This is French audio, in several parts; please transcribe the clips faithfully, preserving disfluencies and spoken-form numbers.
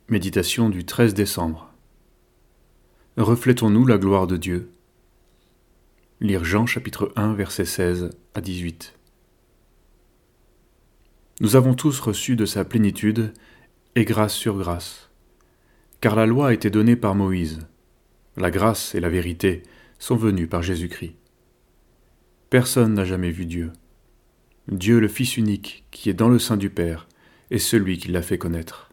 Méditation du treize décembre. Reflétons-nous la gloire de Dieu. Lire Jean chapitre un versets seize à dix-huit. Nous avons tous reçu de sa plénitude et grâce sur grâce. Car la loi a été donnée par Moïse. La grâce et la vérité sont venues par Jésus-Christ. Personne n'a jamais vu Dieu. Dieu le Fils unique qui est dans le sein du Père est celui qui l'a fait connaître.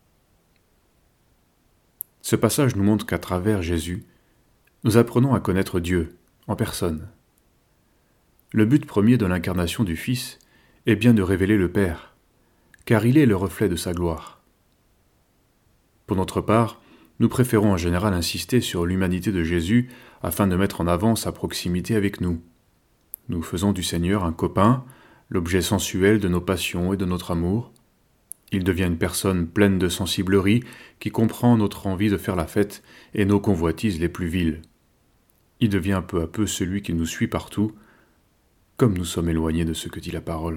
Ce passage nous montre qu'à travers Jésus, nous apprenons à connaître Dieu en personne. Le but premier de l'incarnation du Fils est bien de révéler le Père, car il est le reflet de sa gloire. Pour notre part, nous préférons en général insister sur l'humanité de Jésus afin de mettre en avant sa proximité avec nous. Nous faisons du Seigneur un copain, l'objet sensuel de nos passions et de notre amour. Il devient une personne pleine de sensiblerie qui comprend notre envie de faire la fête et nos convoitises les plus viles. Il devient peu à peu celui qui nous suit partout, comme nous sommes éloignés de ce que dit la parole.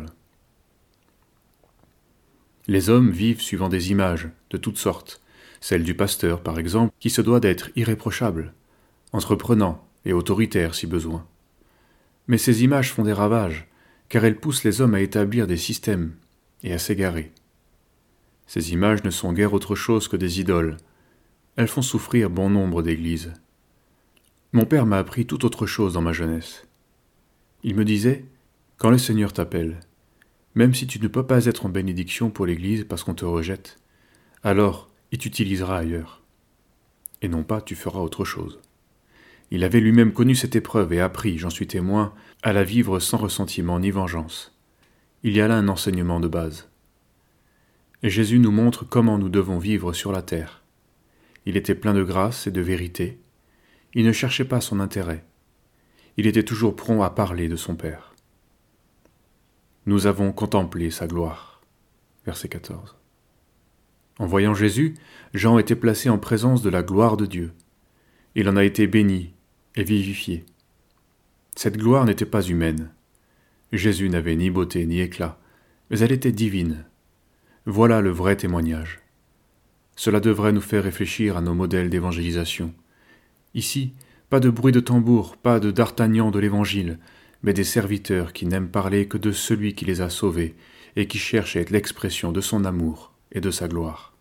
Les hommes vivent suivant des images de toutes sortes, celle du pasteur par exemple, qui se doit d'être irréprochable, entreprenant et autoritaire si besoin. Mais ces images font des ravages, car elles poussent les hommes à établir des systèmes et à s'égarer. Ces images ne sont guère autre chose que des idoles. Elles font souffrir bon nombre d'églises. Mon père m'a appris tout autre chose dans ma jeunesse. Il me disait, quand le Seigneur t'appelle, même si tu ne peux pas être en bénédiction pour l'église parce qu'on te rejette, alors il t'utilisera ailleurs. Et non pas tu feras autre chose. Il avait lui-même connu cette épreuve et appris, j'en suis témoin, à la vivre sans ressentiment ni vengeance. Il y a là un enseignement de base. Et Jésus nous montre comment nous devons vivre sur la terre. Il était plein de grâce et de vérité. Il ne cherchait pas son intérêt. Il était toujours prompt à parler de son Père. Nous avons contemplé sa gloire. Verset quatorze. En voyant Jésus, Jean était placé en présence de la gloire de Dieu. Il en a été béni et vivifié. Cette gloire n'était pas humaine. Jésus n'avait ni beauté ni éclat, mais elle était divine. Voilà le vrai témoignage. Cela devrait nous faire réfléchir à nos modèles d'évangélisation. Ici, pas de bruit de tambour, pas de d'Artagnan de l'Évangile, mais des serviteurs qui n'aiment parler que de celui qui les a sauvés et qui cherchent à être l'expression de son amour et de sa gloire.